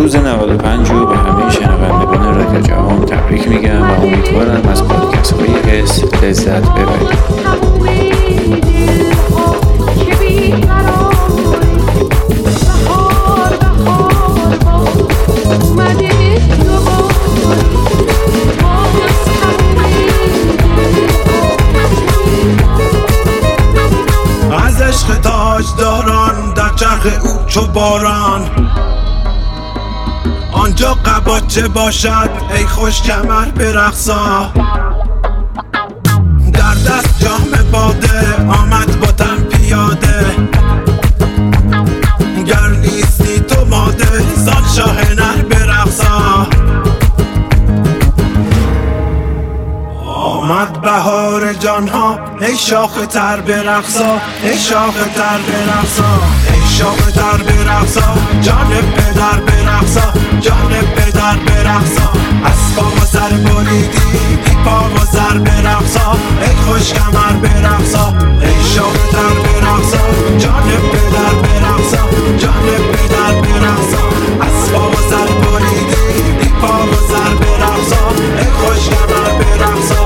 نوروز 95 رو به همه شنوندگان رادیو جهان تبریک میگم و امیدوارم از پادکست های حس لذت ببرید. از عشق تاجداران در چرخ او چو باران، آنجا قباچه باشد ای خوش کمر برقصا. در دست جام باده آمد با تن پیاده، گر نیستی تو ماده زان شاه نر برقصا. آمد بهار جانها ای شاخ تر برقصا، ای شاخ تر برقصا، ای شاخ تر برقصا. جان پدر برقصا، جان پدر برقصا. از پا و سر بریدی بی پا و سر برقصا، ای خوش کمر برقصا، ای شاخ تر برقصا. جان پدر برقصا، جان پدر برقصا. از پا و سر بریدی بی پا و سر برقصا، ای خوش کمر برقصا.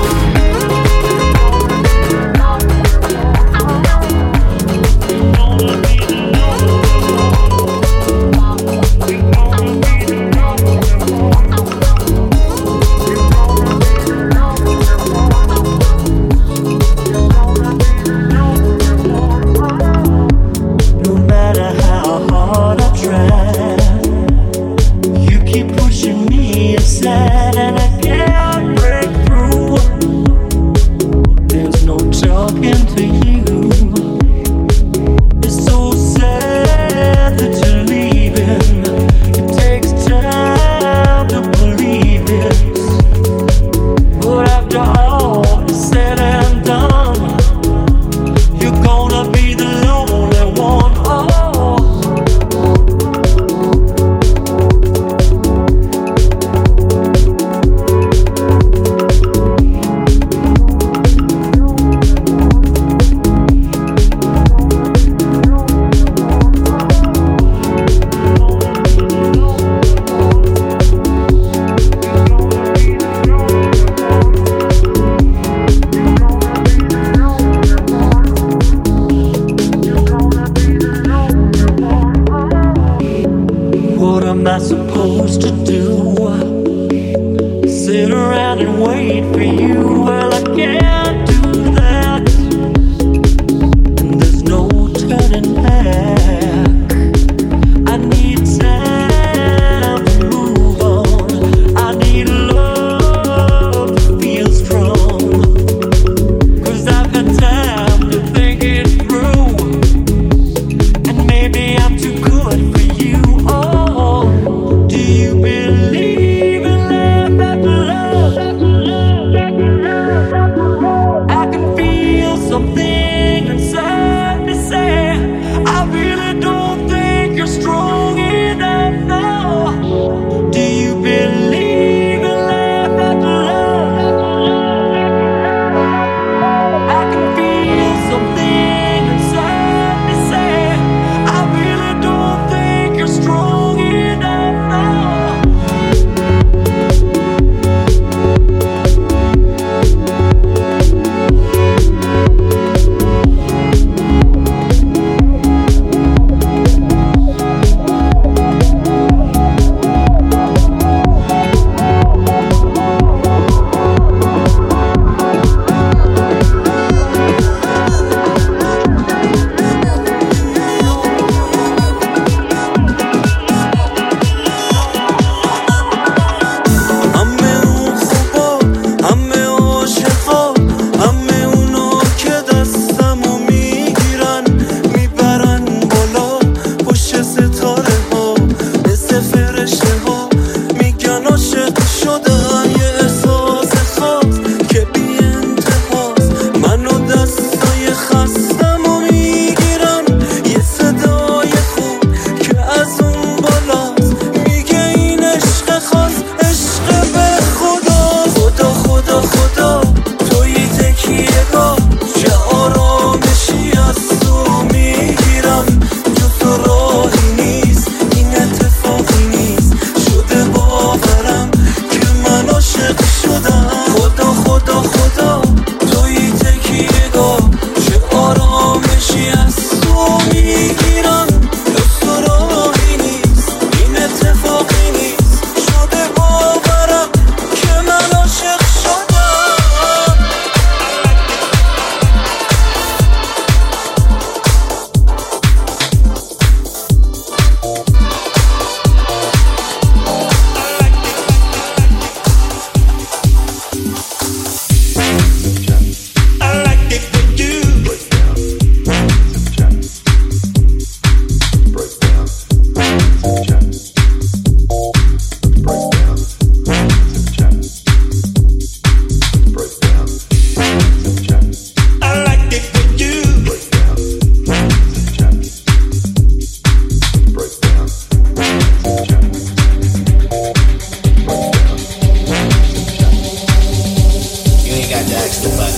got to ask nobody.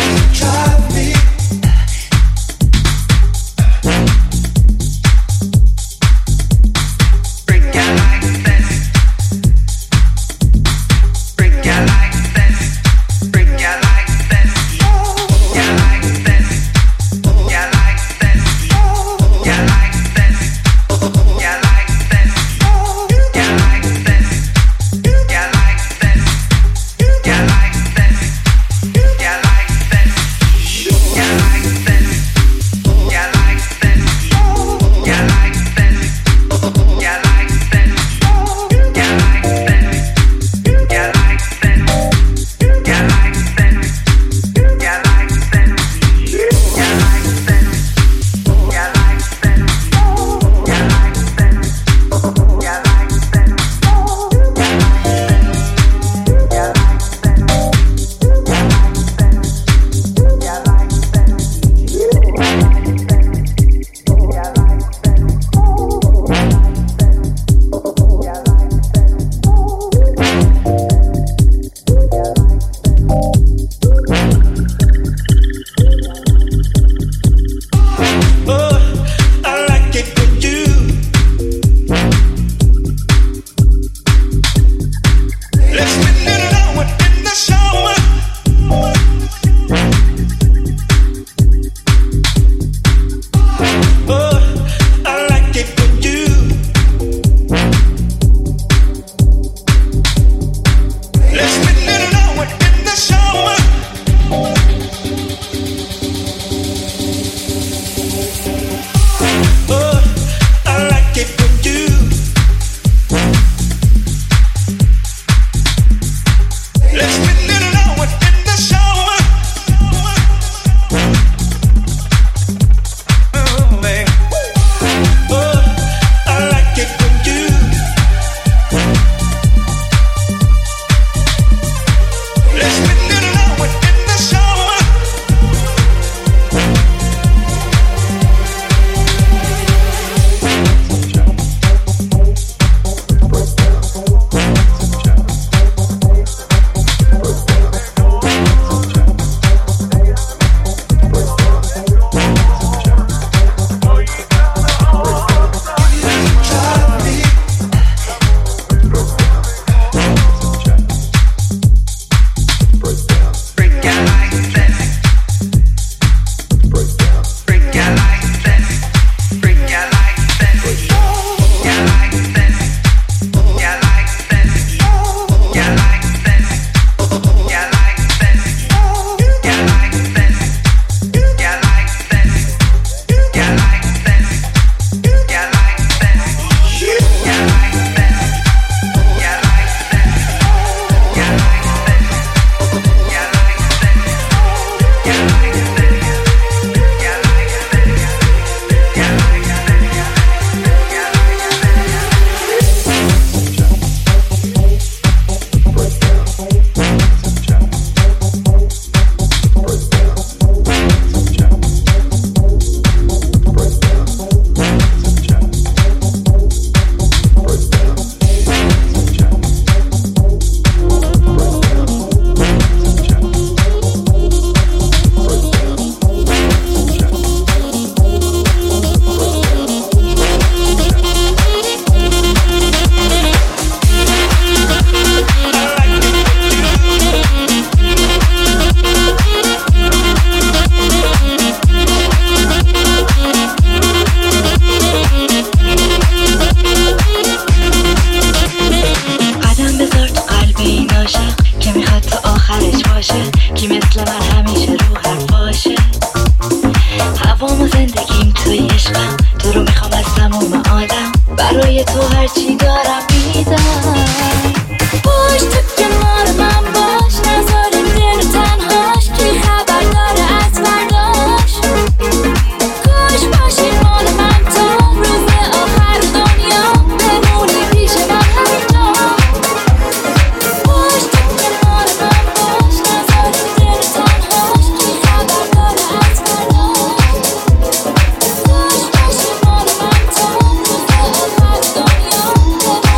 Drive me.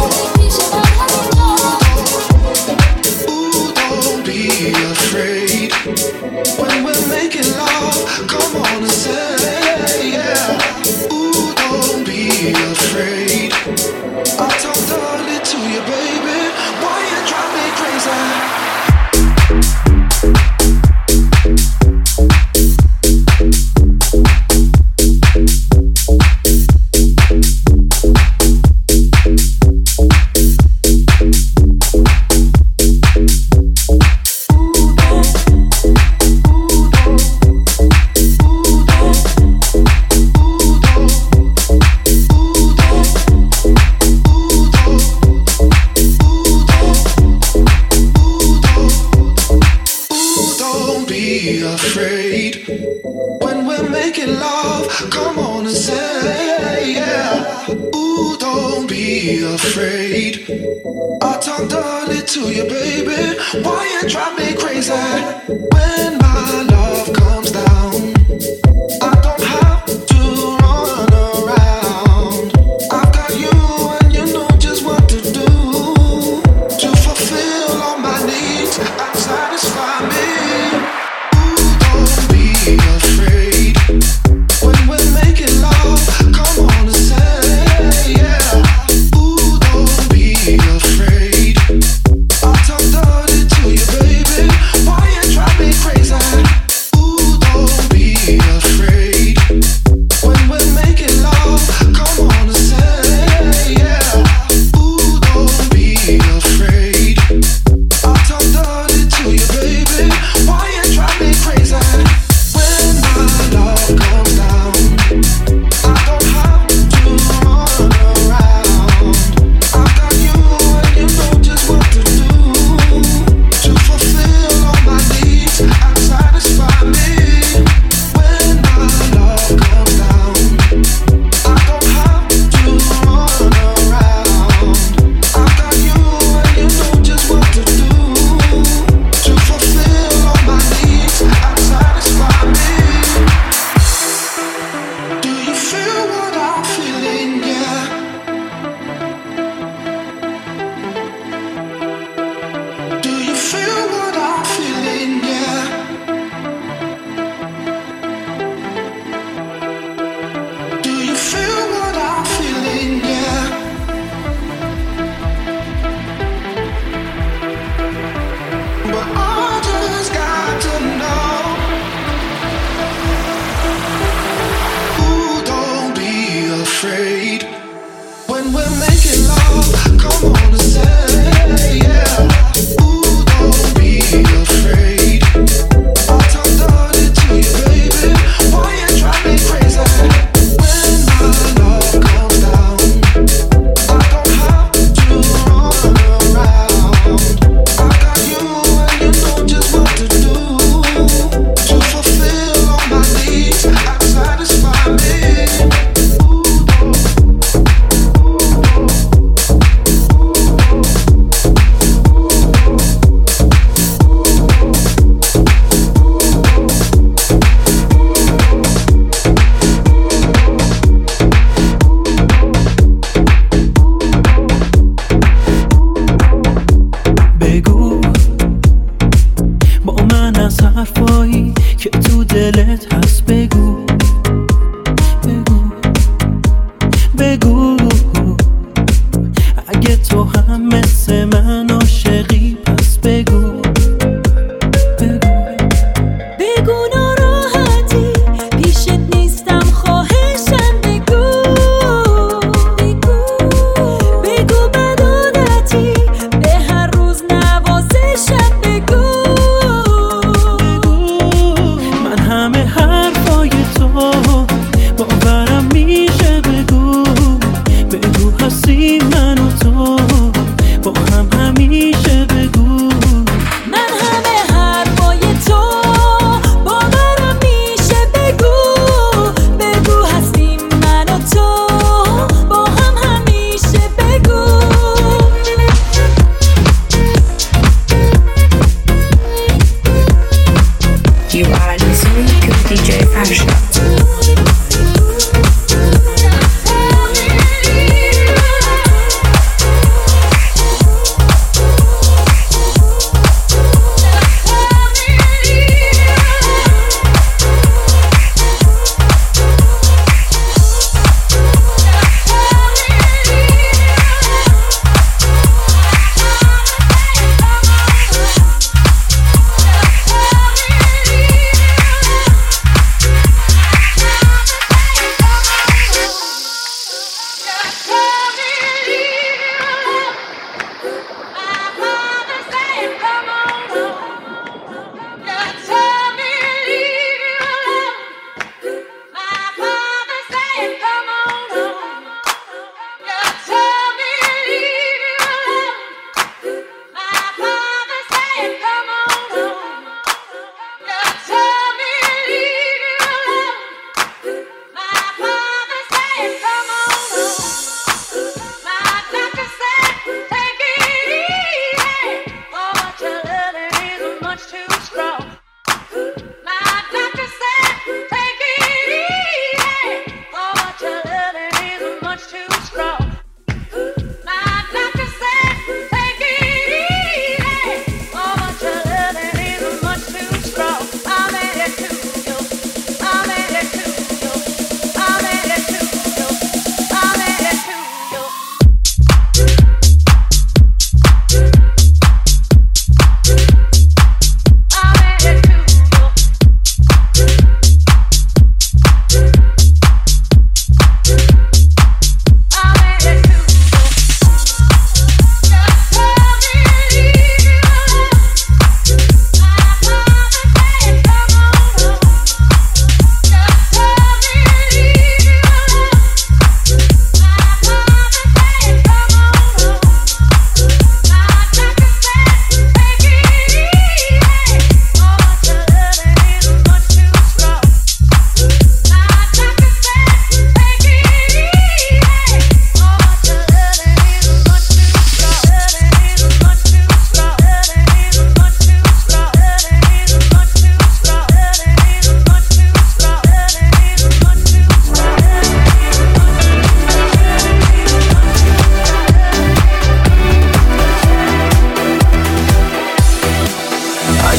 Afraid When we're making love, come on and say yeah. Ooh, don't be afraid. I'll talk dirty to you, baby. Why you drive me crazy? Afraid. When we're making love, come on and say yeah. Ooh, don't be afraid. I'll talk dirty to you, baby. Why you drive me crazy? When my love comes down, I don't have to run around. I've got you and you know just what to do to fulfill all my needs and satisfy me. Be afraid. When we're making love, come on and say yeah. Ooh, don't be afraid. I'll talk dirty to you, baby. Why you drive me crazy? Ooh, don't be afraid. When we're making love, come on and say yeah. Ooh, don't be afraid. I'll talk dirty to you, baby. Why you drive me crazy? When we're making love, come on and say yeah. Ooh, don't be afraid. I'll talk dirty to you, baby. Why you drive me crazy? When my love comes down, I don't have to run around. I got you and you know just what to do to fulfill all my needs and satisfy me. حرفایی که تو دلت هست بگو بگو بگو اگه تو هم مثل من عاشقی پس بگو بگو بگو ناراحتی پیشت نیستم خواهشم بگو بگو بد عادتی به هر روز نوازشم بگو من همه حرفای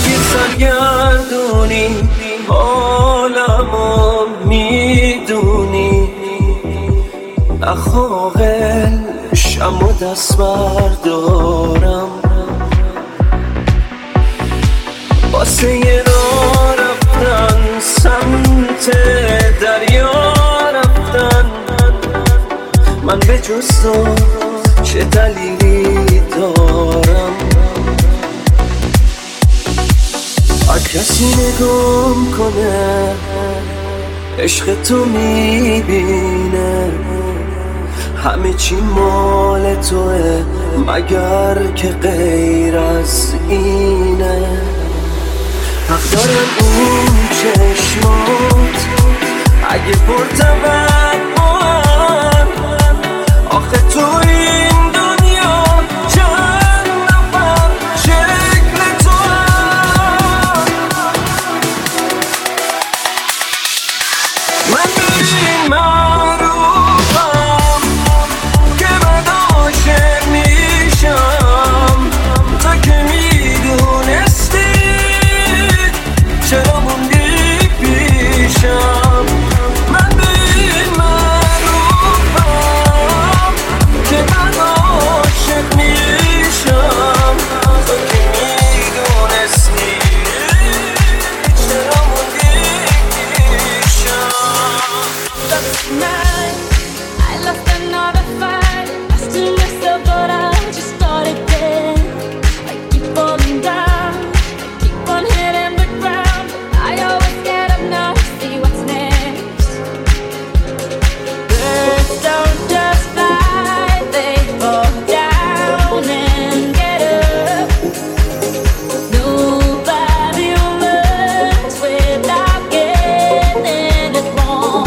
اگه سرگردونی حالمو میدونی اخاقل شم و دست بردارم واسه یه راه رفتن سمت دریا رفتن من به جز تو چه دلیلی دارم هر کسی نگام کنه عشق تو میبینه همه چی مال توه مگر که غیر از اینه حق دارم اون چشمات اگه پرتمنان آخه تو این دنیا چند نفر شکل تو من بشین معروفم که من عاشق میشم تا که میدونستی چرا موندی پیشم من بشین معروفم که من عاشق میشم تا که میدونستی چرا موندی پیشم Last night, I lost another fight. I still myself, but I just started again. I keep falling down, I keep on hitting the ground. I always get up now to see what's next. Birds don't just fly, they fall down and get up. Nobody learns without getting it wrong.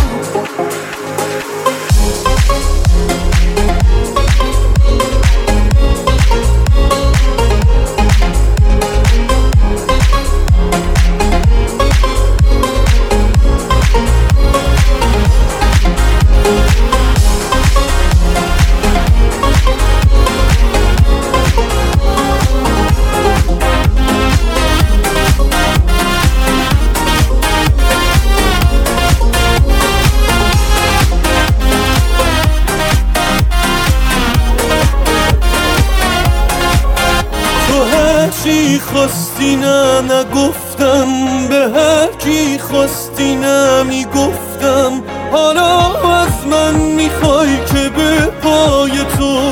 تو هر چی خواستی نه نگفتم به هر کی خواستی نه میگفتم حالا از من میخوای که به پای تو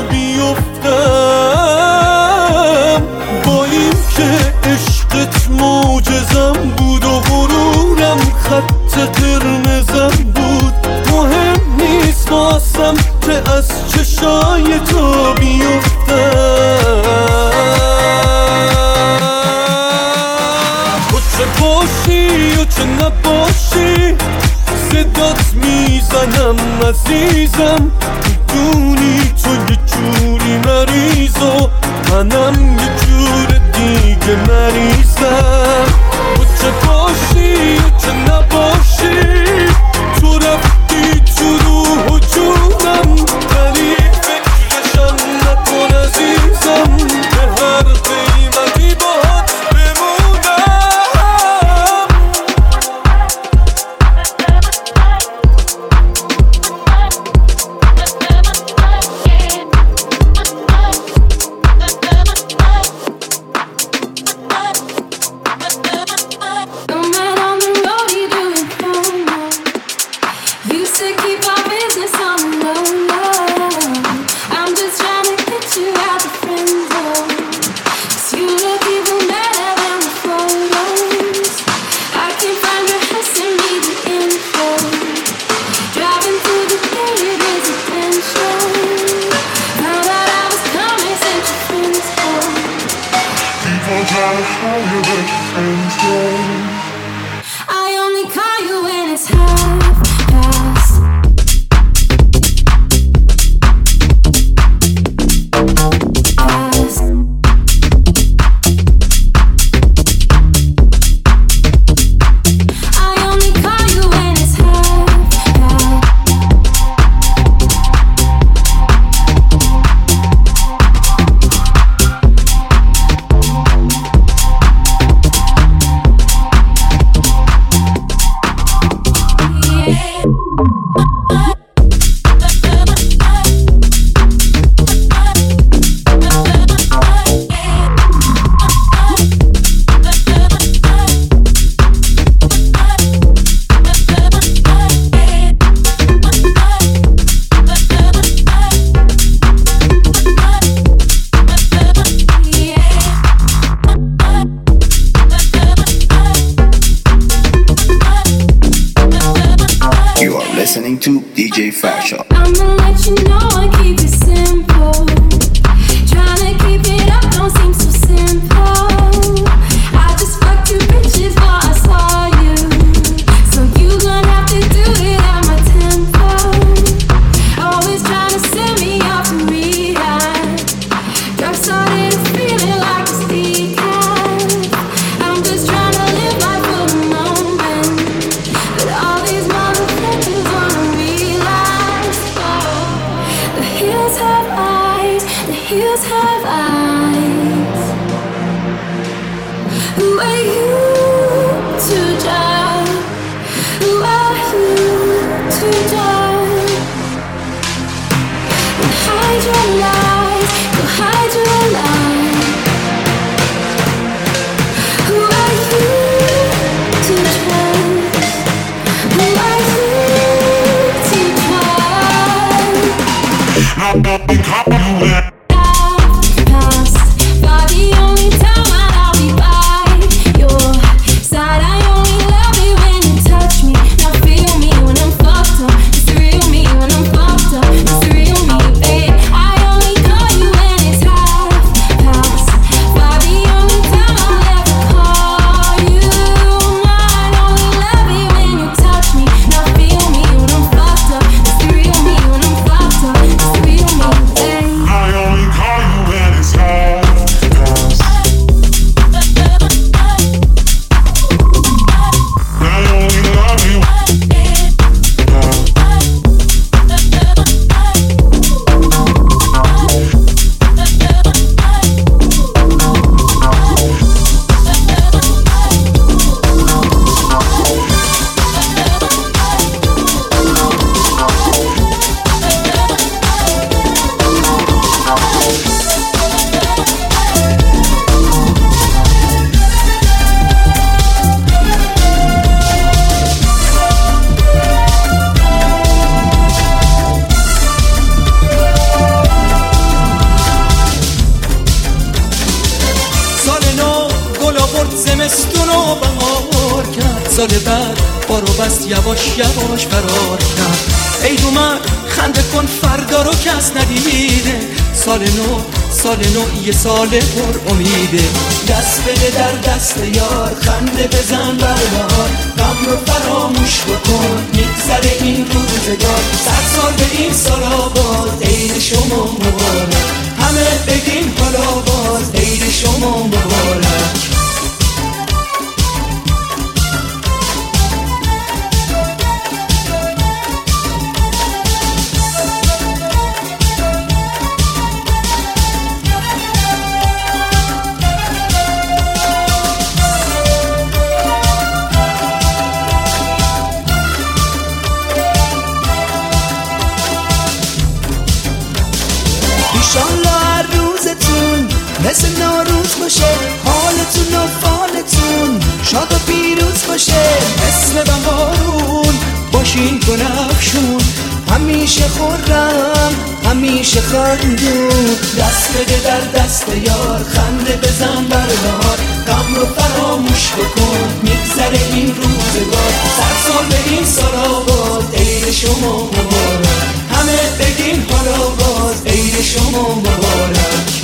بیفتم با این که عشقت معجزم بود و غرورم خط قرمزم بود مهم نیست واسم که از چشای تو بیفتم تو چه باشی و چه نباشی صدات میزنم عزیزم میدونی تو یه جوری مریض و منم یه جور دیگه مریضم تو چه باشی و چه نباشی تو رفتی تو روح و جونم ولی فکرشم نکن عزیزم به هر قیمتی باهات بمونم No man on the road, he doing promo. Used to keep our business on the low, low. I'm just trying to get you out the friend zone. 'Cause you look even better than the photos. I can't find your house and need the info. Driving through the gated residential. Found out I was coming since your friends home. I only call you when it's half past. Past. I only call you when it's half past. listening to DJ Farshaw. I'ma let you know I keep it simple. Trying to keep it up don't seem so simple. I just fucked two bitches while I saw you, so you gonna have to do it at my tempo. Always trying to send me off to rehab. Girl started feeling like a decaf. I'm just trying to live life for the moment, but all these motherfuckers wanna realize. Oh, the hills have eyes, the hills have eyes. Who are you to judge? Who are you to judge? Go hide your lies, go hide your lies. Who are you to judge? Who are you to judge? Past, by the only time I'll be by your side. I only love it when you touch me. Now feel me when I'm fucked up. It's the real me when I'm fucked up. It's the real me, babe. I only call you when it's half past. By the only time I'll ever call you mine. Only love it when you touch me. Now feel me when I'm fucked up. It's the real me when I'm fucked up. It's the real me, babe. I only call you when it's half past. I only love you. سال نو گل آورد زمستون و بهار کرد، سال بعد بارو بست یواش یواش فرار کرد. ای اومد خنده کن فردا رو کس ندیده، سال نو یه سال پر امیده. دست بده در دست یار، خنده بزن بربار، غم رو فراموش بکن میگذره این روزگار. 100 سال به این سال آباد، عید شما مبارک. همه بگین حالا باز، عید شما مبارک. ایشالله هر روزتون مثل نوروز باشه، حالتون و فالتون شاد و پیروز باشه. مثل بهارون باشین گلفشون، همیشه خورم همیشه خندون. دست بده در دست یار، خنده بزن بربار، غم رو فراموش بکن میگذره این روزگار. 100 سال به این سال آباد، عید شما مبارک. همه بگین حالا باز، عید شما مبارک.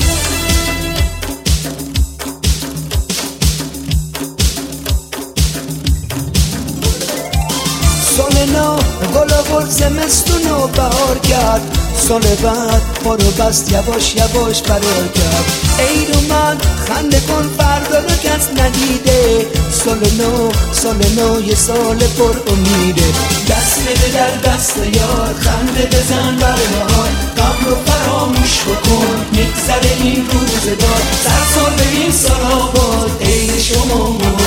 سال نو گل آورد زمستون و بهار کرد، سال بعد بارو بست یواش یواش فرار کرد. عید اومد خنده کن فردا رو کس ندیده، سال نو یه سال پر امیده. دست بده در دست یار، خنده بزن بربار، غم رو فراموش بکن میگذره این روزگار. 100 سال به این سال آباد، عید شما مبارک.